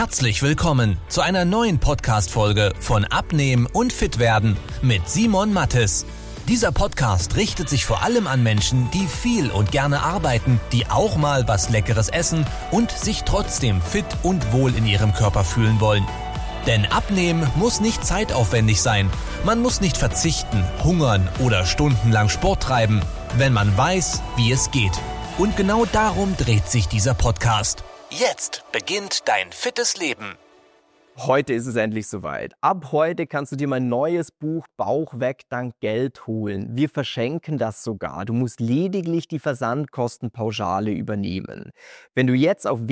Herzlich willkommen zu einer neuen Podcast-Folge von Abnehmen und Fitwerden mit Simon Mattes. Dieser Podcast richtet sich vor allem an Menschen, die viel und gerne arbeiten, die auch mal was Leckeres essen und sich trotzdem fit und wohl in ihrem Körper fühlen wollen. Denn Abnehmen muss nicht zeitaufwendig sein. Man muss nicht verzichten, hungern oder stundenlang Sport treiben, wenn man weiß, wie es geht. Und genau darum dreht sich dieser Podcast. Jetzt beginnt dein fittes Leben. Heute ist es endlich soweit. Ab heute kannst du dir mein neues Buch Bauch weg dank Geld holen. Wir verschenken das sogar. Du musst lediglich die Versandkostenpauschale übernehmen. Wenn du jetzt auf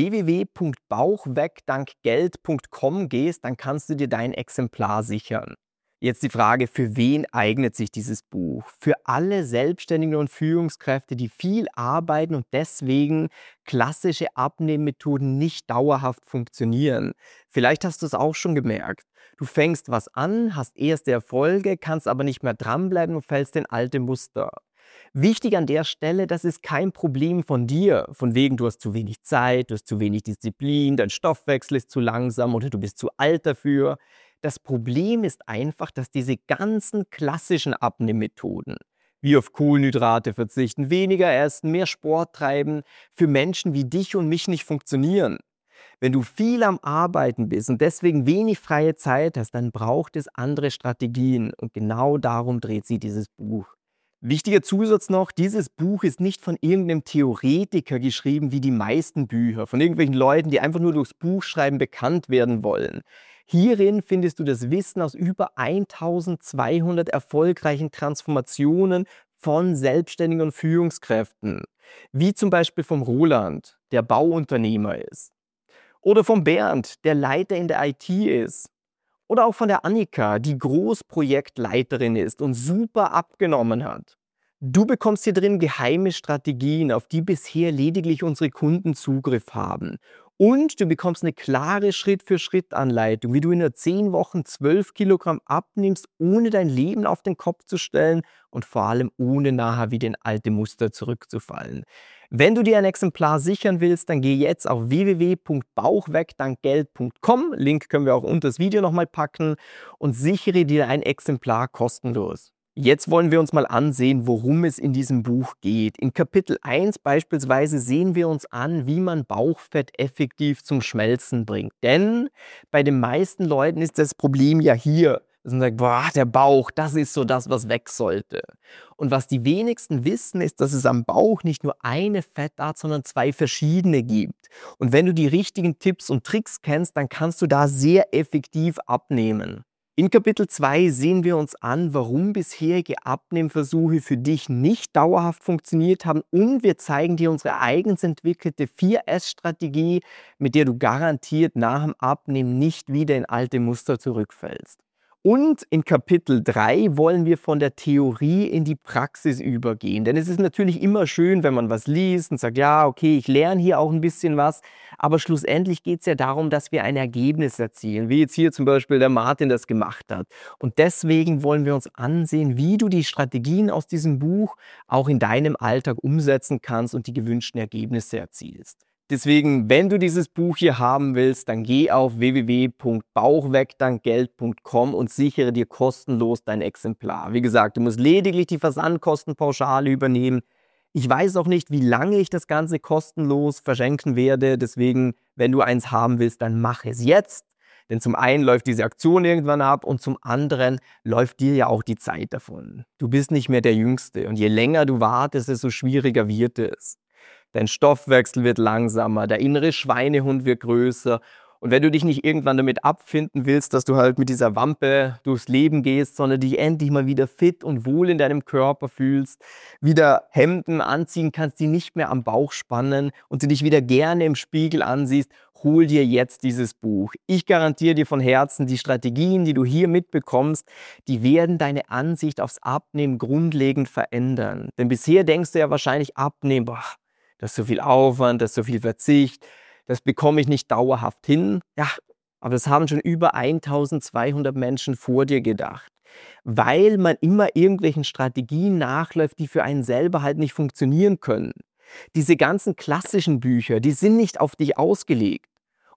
www.bauchwegdankgeld.com gehst, dann kannst du dir dein Exemplar sichern. Jetzt die Frage, für wen eignet sich dieses Buch? Für alle Selbstständigen und Führungskräfte, die viel arbeiten und deswegen klassische Abnehmmethoden nicht dauerhaft funktionieren. Vielleicht hast du es auch schon gemerkt. Du fängst was an, hast erste Erfolge, kannst aber nicht mehr dranbleiben und fällst in alte Muster. Wichtig an der Stelle, das ist kein Problem von dir. Von wegen, du hast zu wenig Zeit, du hast zu wenig Disziplin, dein Stoffwechsel ist zu langsam oder du bist zu alt dafür. Das Problem ist einfach, dass diese ganzen klassischen Abnehmmethoden, wie auf Kohlenhydrate verzichten, weniger essen, mehr Sport treiben, für Menschen wie dich und mich nicht funktionieren. Wenn du viel am Arbeiten bist und deswegen wenig freie Zeit hast, dann braucht es andere Strategien und genau darum dreht sich dieses Buch. Wichtiger Zusatz noch, dieses Buch ist nicht von irgendeinem Theoretiker geschrieben wie die meisten Bücher, von irgendwelchen Leuten, die einfach nur durchs Buchschreiben bekannt werden wollen. Hierin findest du das Wissen aus über 1200 erfolgreichen Transformationen von Selbstständigen und Führungskräften, wie zum Beispiel vom Roland, der Bauunternehmer ist, oder vom Bernd, der Leiter in der IT ist, oder auch von der Annika, die Großprojektleiterin ist und super abgenommen hat. Du bekommst hier drin geheime Strategien, auf die bisher lediglich unsere Kunden Zugriff haben. Und du bekommst eine klare Schritt-für-Schritt-Anleitung, wie du in nur 10 Wochen 12 Kilogramm abnimmst, ohne dein Leben auf den Kopf zu stellen und vor allem ohne nachher wieder in alte Muster zurückzufallen. Wenn du dir ein Exemplar sichern willst, dann geh jetzt auf www.bauchwegdankgeld.com. Link können wir auch unter das Video nochmal packen und sichere dir ein Exemplar kostenlos. Jetzt wollen wir uns mal ansehen, worum es in diesem Buch geht. In Kapitel 1 beispielsweise sehen wir uns an, wie man Bauchfett effektiv zum Schmelzen bringt. Denn bei den meisten Leuten ist das Problem ja hier. Dass man sagt, boah, der Bauch, das ist so das, was weg sollte. Und was die wenigsten wissen, ist, dass es am Bauch nicht nur eine Fettart, sondern 2 verschiedene gibt. Und wenn du die richtigen Tipps und Tricks kennst, dann kannst du da sehr effektiv abnehmen. In Kapitel 2 sehen wir uns an, warum bisherige Abnehmversuche für dich nicht dauerhaft funktioniert haben und wir zeigen dir unsere eigens entwickelte 4S-Strategie, mit der du garantiert nach dem Abnehmen nicht wieder in alte Muster zurückfällst. Und in Kapitel 3 wollen wir von der Theorie in die Praxis übergehen. Denn es ist natürlich immer schön, wenn man was liest und sagt, ja, okay, ich lerne hier auch ein bisschen was. Aber schlussendlich geht es ja darum, dass wir ein Ergebnis erzielen, wie jetzt hier zum Beispiel der Martin das gemacht hat. Und deswegen wollen wir uns ansehen, wie du die Strategien aus diesem Buch auch in deinem Alltag umsetzen kannst und die gewünschten Ergebnisse erzielst. Deswegen, wenn du dieses Buch hier haben willst, dann geh auf www.bauchwegdankgeld.com und sichere dir kostenlos dein Exemplar. Wie gesagt, du musst lediglich die Versandkostenpauschale übernehmen. Ich weiß auch nicht, wie lange ich das Ganze kostenlos verschenken werde. Deswegen, wenn du eins haben willst, dann mach es jetzt. Denn zum einen läuft diese Aktion irgendwann ab und zum anderen läuft dir ja auch die Zeit davon. Du bist nicht mehr der Jüngste und je länger du wartest, desto schwieriger wird es. Dein Stoffwechsel wird langsamer, der innere Schweinehund wird größer. Und wenn du dich nicht irgendwann damit abfinden willst, dass du halt mit dieser Wampe durchs Leben gehst, sondern dich endlich mal wieder fit und wohl in deinem Körper fühlst, wieder Hemden anziehen kannst, die nicht mehr am Bauch spannen und du dich wieder gerne im Spiegel ansiehst, hol dir jetzt dieses Buch. Ich garantiere dir von Herzen, die Strategien, die du hier mitbekommst, die werden deine Ansicht aufs Abnehmen grundlegend verändern. Denn bisher denkst du ja wahrscheinlich, Abnehmen, boah, das ist so viel Aufwand, das ist so viel Verzicht, das bekomme ich nicht dauerhaft hin. Ja, aber das haben schon über 1200 Menschen vor dir gedacht. Weil man immer irgendwelchen Strategien nachläuft, die für einen selber halt nicht funktionieren können. Diese ganzen klassischen Bücher, die sind nicht auf dich ausgelegt.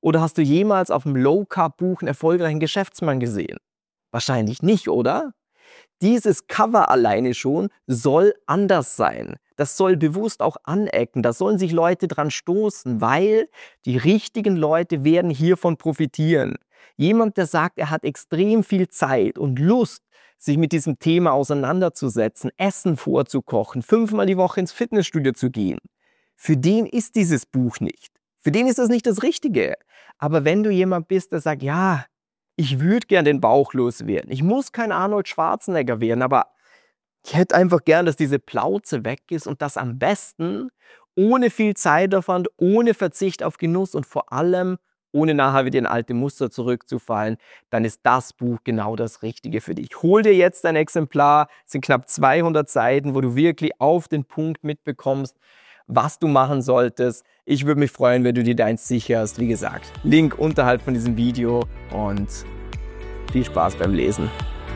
Oder hast du jemals auf dem Low-Carb-Buch einen erfolgreichen Geschäftsmann gesehen? Wahrscheinlich nicht, oder? Dieses Cover alleine schon soll anders sein. Das soll bewusst auch anecken. Da sollen sich Leute dran stoßen, weil die richtigen Leute werden hiervon profitieren. Jemand, der sagt, er hat extrem viel Zeit und Lust, sich mit diesem Thema auseinanderzusetzen, Essen vorzukochen, 5-mal die Woche ins Fitnessstudio zu gehen. Für den ist dieses Buch nicht. Für den ist das nicht das Richtige. Aber wenn du jemand bist, der sagt, ja, ich würde gern den Bauch loswerden. Ich muss kein Arnold Schwarzenegger werden, aber ich hätte einfach gern, dass diese Plauze weg ist und das am besten ohne viel Zeitaufwand, ohne Verzicht auf Genuss und vor allem ohne nachher wieder in alte Muster zurückzufallen, dann ist das Buch genau das Richtige für dich. Hol dir jetzt ein Exemplar, es sind knapp 200 Seiten, wo du wirklich auf den Punkt mitbekommst, was du machen solltest. Ich würde mich freuen, wenn du dir deins sicherst. Wie gesagt, Link unterhalb von diesem Video und viel Spaß beim Lesen.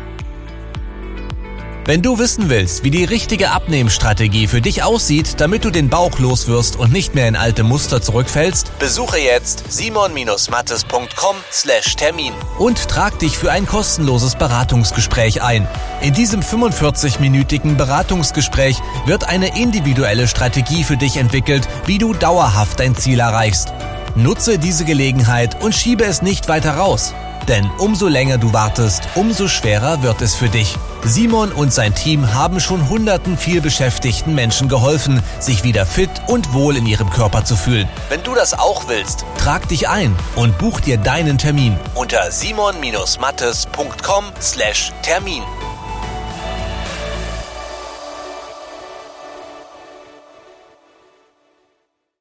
Wenn du wissen willst, wie die richtige Abnehmstrategie für dich aussieht, damit du den Bauch loswirst und nicht mehr in alte Muster zurückfällst, besuche jetzt simon-mattes.com/Termin und trag dich für ein kostenloses Beratungsgespräch ein. In diesem 45-minütigen Beratungsgespräch wird eine individuelle Strategie für dich entwickelt, wie du dauerhaft dein Ziel erreichst. Nutze diese Gelegenheit und schiebe es nicht weiter raus. Denn umso länger du wartest, umso schwerer wird es für dich. Simon und sein Team haben schon hunderten vielbeschäftigten Menschen geholfen, sich wieder fit und wohl in ihrem Körper zu fühlen. Wenn du das auch willst, trag dich ein und buch dir deinen Termin unter simon-mattes.com/Termin.